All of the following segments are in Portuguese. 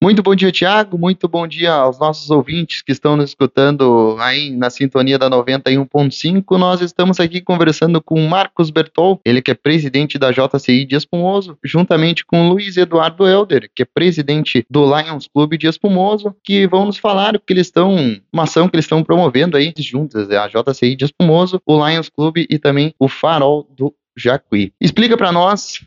Muito bom dia, Thiago. Muito bom dia aos nossos ouvintes que estão nos escutando aí na sintonia da 91.5. Nós estamos aqui conversando com Marcos Bertol, ele que é presidente da JCI de Espumoso, juntamente com Luiz Eduardo Helder, que é presidente do Lions Clube de Espumoso, que vão nos falar o que eles estão, uma ação que eles estão promovendo aí juntas, a JCI de Espumoso, o Lions Clube e também o Farol do Jacuí. Explica para nós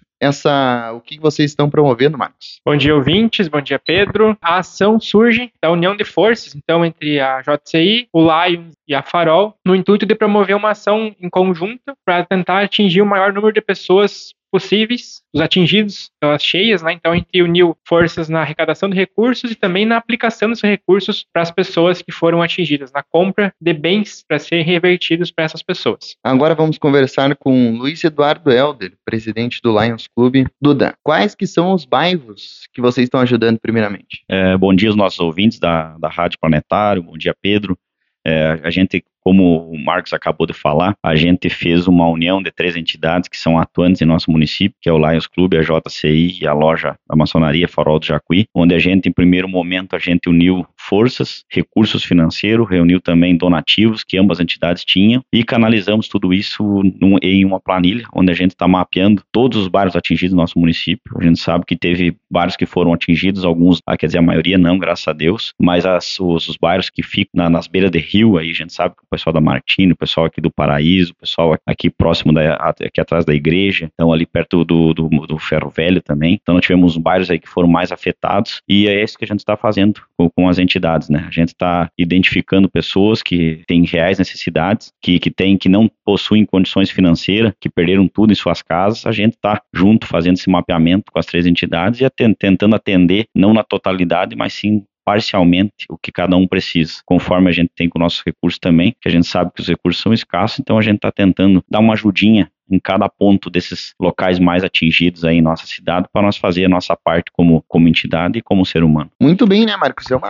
o que vocês estão promovendo, Marcos. Bom dia, ouvintes. Bom dia, Pedro. A ação surge da união de forças, então, entre a JCI, o Lions e a Farol, no intuito de promover uma ação em conjunto para tentar atingir o maior número de pessoas possíveis, os atingidos pelas cheias, né? Então a gente uniu forças na arrecadação de recursos e também na aplicação desses recursos para as pessoas que foram atingidas, na compra de bens para serem revertidos para essas pessoas. Agora vamos conversar com Luiz Eduardo Helder, presidente do Lions Clube. Duda, quais que são os bairros que vocês estão ajudando primeiramente? Bom dia aos nossos ouvintes da Rádio Planetário, bom dia, Pedro. A gente, como o Marcos acabou de falar, a gente fez uma união de 3 entidades que são atuantes em nosso município, que é o Lions Clube, a JCI e a loja da maçonaria Farol do Jacuí, onde a gente, em primeiro momento, a gente uniu forças, recursos financeiros, reuniu também donativos que ambas entidades tinham e canalizamos tudo isso em uma planilha, onde a gente está mapeando todos os bairros atingidos no nosso município. A gente sabe que teve bairros que foram atingidos, alguns, quer dizer, a maioria não, graças a Deus, mas os bairros que ficam nas beiras de rio, aí a gente sabe que o pessoal da Martini, o pessoal aqui do Paraíso, o pessoal aqui próximo, aqui atrás da igreja, então ali perto do Ferro Velho também. Então nós tivemos bairros aí que foram mais afetados e é isso que a gente está fazendo com as entidades, né? A gente está identificando pessoas que têm reais necessidades, que não possuem condições financeiras, que perderam tudo em suas casas. A gente está junto fazendo esse mapeamento com as 3 entidades e tentando atender, não na totalidade, mas sim parcialmente o que cada um precisa, conforme a gente tem com nossos recursos também, que a gente sabe que os recursos são escassos, então a gente está tentando dar uma ajudinha em cada ponto desses locais mais atingidos aí em nossa cidade, para nós fazer a nossa parte como entidade e como ser humano. Muito bem, né, Marcos? É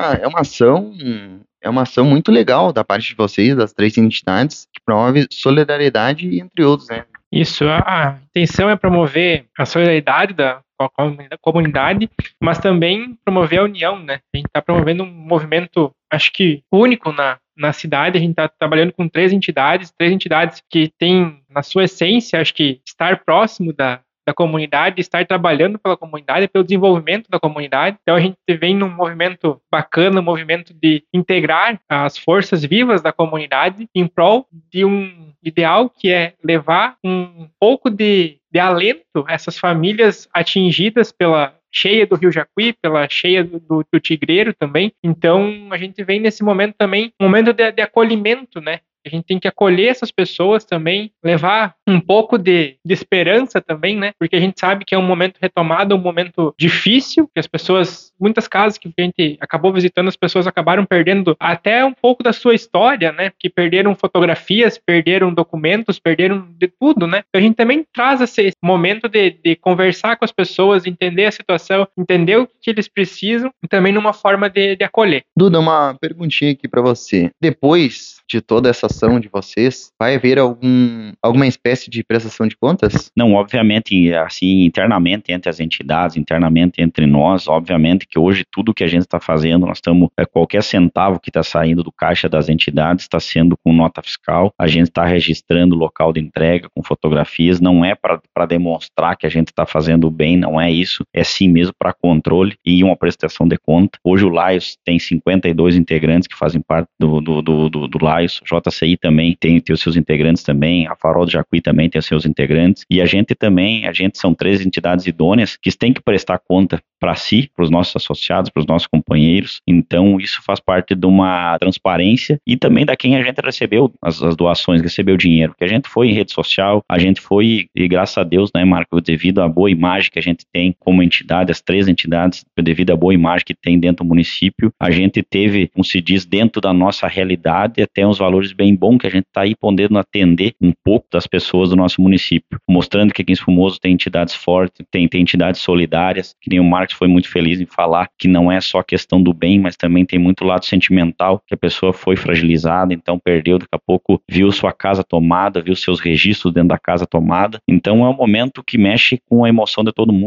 uma ação muito legal da parte de vocês, das 3 entidades, que promove solidariedade, entre outros, né? Isso, a intenção é promover a solidariedade da comunidade, mas também promover a união, né? A gente está promovendo um movimento, acho que único na cidade. A gente está trabalhando com 3 entidades que têm, na sua essência, acho que estar próximo da comunidade, estar trabalhando pela comunidade, pelo desenvolvimento da comunidade. Então a gente vem num movimento bacana, um movimento de integrar as forças vivas da comunidade em prol de um ideal que é levar um pouco de alento a essas famílias atingidas pela cheia do Rio Jacuí, pela cheia do Tigreiro também. Então a gente vem nesse momento também, um momento de acolhimento, né? A gente tem que acolher essas pessoas também, levar um pouco de esperança também, né? Porque a gente sabe que é um momento retomado, um momento difícil, que as pessoas, muitas casas que a gente acabou visitando, as pessoas acabaram perdendo até um pouco da sua história, né? Porque perderam fotografias, perderam documentos, perderam de tudo, né? Então a gente também traz esse momento de conversar com as pessoas, entender a situação, entender o que eles precisam e também numa forma de acolher. Duda, uma perguntinha aqui para você. Depois de toda essa ação de vocês, vai haver alguma espécie de prestação de contas? Não, obviamente, assim, internamente entre as entidades, internamente entre nós, obviamente que hoje tudo que a gente está fazendo, nós estamos, qualquer centavo que está saindo do caixa das entidades está sendo com nota fiscal, a gente está registrando o local de entrega com fotografias, não é para demonstrar que a gente está fazendo bem, não é isso, é sim mesmo para controle e uma prestação de conta. Hoje o Lions tem 52 integrantes que fazem parte do Lions, JCI também tem os seus integrantes também, a Farol do Jacuí também tem os seus integrantes, e a gente são 3 entidades idôneas que têm que prestar conta para si, para os nossos associados, para os nossos companheiros. Então isso faz parte de uma transparência e também da quem a gente recebeu as doações, recebeu o dinheiro, que a gente foi em rede social, a gente foi, e graças a Deus, né, Marco, devido à boa imagem que a gente tem como entidade, as 3 entidades, devido à boa imagem que tem dentro do município, a gente teve, como se diz, dentro da nossa realidade, até uns valores bem bons que a gente está aí podendo atender um pouco das pessoas do nosso município, mostrando que aqui em Espumoso tem entidades fortes, tem entidades solidárias, que nem o Marcos foi muito feliz em falar, que não é só questão do bem, mas também tem muito lado sentimental, que a pessoa foi fragilizada, então perdeu, daqui a pouco viu sua casa tomada, viu seus registros dentro da casa tomada, então é um momento que mexe com a emoção de todo mundo,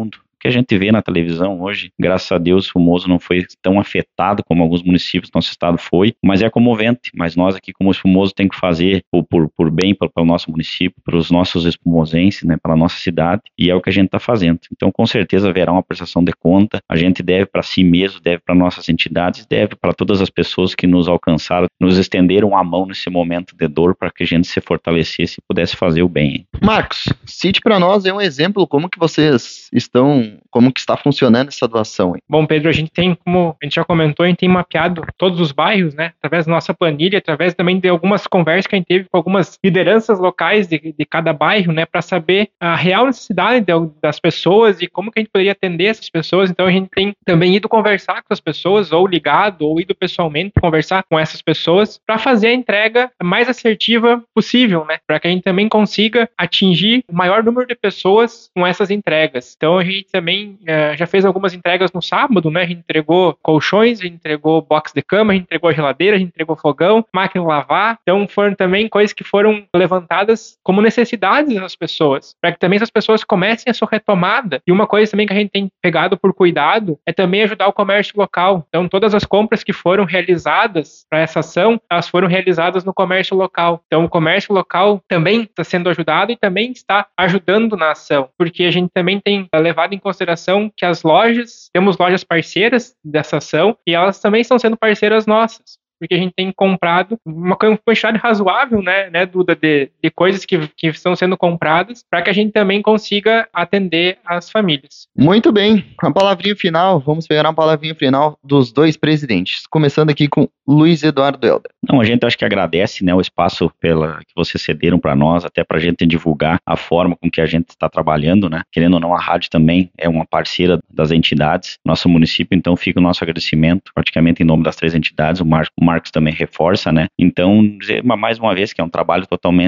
porque a gente vê na televisão hoje, graças a Deus, Espumoso não foi tão afetado como alguns municípios do nosso estado foi, mas é comovente. Mas nós aqui, como Espumoso, tem que fazer por bem para o nosso município, para os nossos espumosenses, né, para a nossa cidade, e é o que a gente está fazendo. Então, com certeza haverá uma prestação de conta. A gente deve para si mesmo, deve para nossas entidades, deve para todas as pessoas que nos alcançaram, nos estenderam a mão nesse momento de dor para que a gente se fortalecesse e pudesse fazer o bem. Marcos, cite para nós um exemplo como que vocês estão, como que está funcionando essa doação. Bom, Pedro, a gente tem, como a gente já comentou, a gente tem mapeado todos os bairros, né, através da nossa planilha, através também de algumas conversas que a gente teve com algumas lideranças locais de cada bairro, né, para saber a real necessidade das pessoas e como que a gente poderia atender essas pessoas. Então a gente tem também ido conversar com as pessoas, ou ligado, ou ido pessoalmente conversar com essas pessoas para fazer a entrega mais assertiva possível, né, para que a gente também consiga atingir o maior número de pessoas com essas entregas. Então a gente também já fez algumas entregas no sábado, né, a gente entregou colchões, a gente entregou box de cama, a gente entregou geladeira, a gente entregou fogão, máquina de lavar. Então foram também coisas que foram levantadas como necessidades das pessoas, para que também essas pessoas comecem a sua retomada. E uma coisa também que a gente tem pegado por cuidado é também ajudar o comércio local. Então todas as compras que foram realizadas para essa ação, elas foram realizadas no comércio local. Então o comércio local também está sendo ajudado e também está ajudando na ação, porque a gente também tem levado em consideração que temos lojas parceiras dessa ação e elas também estão sendo parceiras nossas, porque a gente tem comprado uma quantidade razoável, né, Duda, de coisas que estão sendo compradas para que a gente também consiga atender as famílias. Muito bem, a palavrinha final, vamos pegar a palavrinha final dos dois presidentes, começando aqui com Luiz Eduardo Helder. Não, a gente acho que agradece, né, o espaço que vocês cederam para nós, até para a gente divulgar a forma com que a gente está trabalhando, né, querendo ou não, a rádio também é uma parceira das entidades, nosso município, então fica o nosso agradecimento, praticamente em nome das 3 entidades, o Marcos também reforça, né, então, mais uma vez que é um trabalho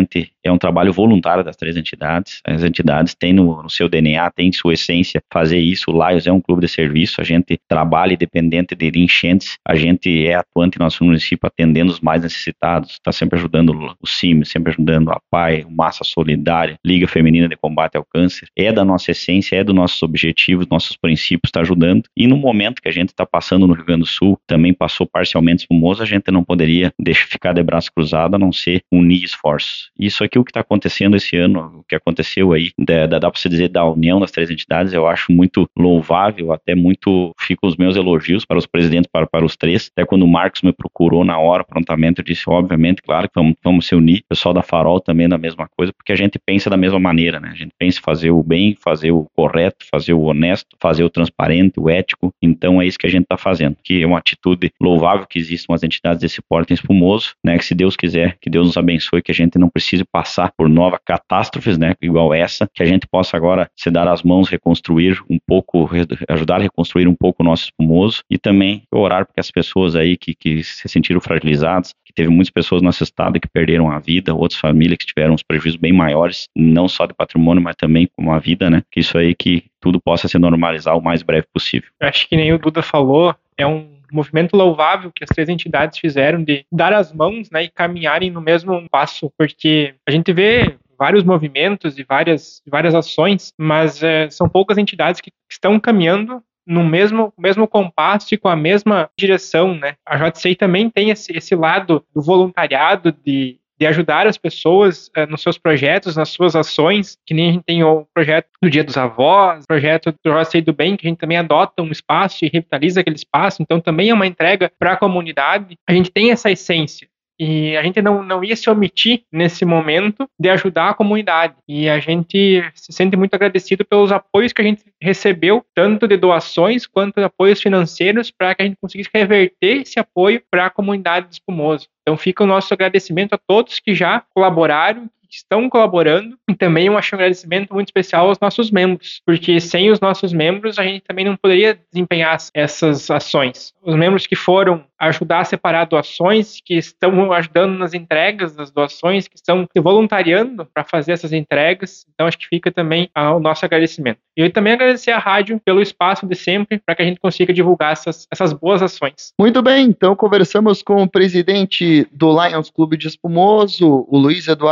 voluntário das 3 entidades, as entidades têm no seu DNA, têm em sua essência fazer isso. O Lions é um clube de serviço, a gente trabalha independente de enchentes, a gente é atuante em nosso município atendendo os mais necessitados, está sempre ajudando o CIM, sempre ajudando a PAI, o Massa Solidária, Liga Feminina de Combate ao Câncer, é da nossa essência, é dos nossos objetivos, nossos princípios, está ajudando. E no momento que a gente está passando no Rio Grande do Sul, também passou parcialmente Espumoso, a gente não poderia ficar de braço cruzado a não ser unir esforços. Isso aqui, o que está acontecendo esse ano, o que aconteceu aí, dá para se dizer da união das 3 entidades, eu acho muito louvável, até muito, ficam os meus elogios para os presidentes, para os 3, até quando o Marcos me procurou na hora, prontamente, eu disse, obviamente, claro que vamos se unir, o pessoal da Farol também da mesma coisa, porque a gente pensa da mesma maneira, né, a gente pensa em fazer o bem, fazer o correto, fazer o honesto, fazer o transparente, o ético, então é isso que a gente está fazendo, que é uma atitude louvável que existam as entidades desse porte em Espumoso, né, que se Deus quiser, que Deus nos abençoe, que a gente não precise passar por novas catástrofes, né, igual essa, que a gente possa agora se dar as mãos, reconstruir um pouco, ajudar a reconstruir um pouco o nosso Espumoso e também orar porque as pessoas aí que se sentiram fragilizadas, que teve muitas pessoas no nosso estado que perderam a vida, outras famílias que tiveram uns prejuízos bem maiores, não só de patrimônio, mas também com a vida, né, que isso aí que tudo possa se normalizar o mais breve possível. Eu acho que nem o Duda falou, é um movimento louvável que as 3 entidades fizeram de dar as mãos, né, e caminharem no mesmo passo, porque a gente vê vários movimentos e várias ações, mas são poucas entidades que estão caminhando no mesmo compasso e com a mesma direção, né? A JCI também tem esse lado do voluntariado, de ajudar as pessoas nos seus projetos, nas suas ações, que nem a gente tem o projeto do Dia dos Avós, o projeto do JCI do Bem, que a gente também adota um espaço e revitaliza aquele espaço, então também é uma entrega para a comunidade. A gente tem essa essência. E a gente não ia se omitir nesse momento de ajudar a comunidade. E a gente se sente muito agradecido pelos apoios que a gente recebeu, tanto de doações quanto de apoios financeiros, para que a gente conseguisse reverter esse apoio para a comunidade de Espumoso. Então fica o nosso agradecimento a todos que já colaboraram, que estão colaborando, e também um agradecimento muito especial aos nossos membros, porque sem os nossos membros a gente também não poderia desempenhar essas ações. Os membros que foram ajudar a separar doações, que estão ajudando nas entregas das doações, que estão se voluntariando para fazer essas entregas, então acho que fica também o nosso agradecimento. E eu também agradecer à rádio pelo espaço de sempre, para que a gente consiga divulgar essas boas ações. Muito bem, então conversamos com o presidente do Lions Clube de Espumoso, o Luiz Eduardo Helder,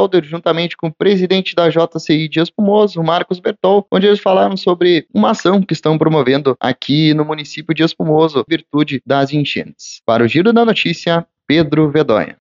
Helder, juntamente com o presidente da JCI de Espumoso, Marcos Bertol, onde eles falaram sobre uma ação que estão promovendo aqui no município de Espumoso, virtude das enchentes. Para o Giro da Notícia, Pedro Vedonha.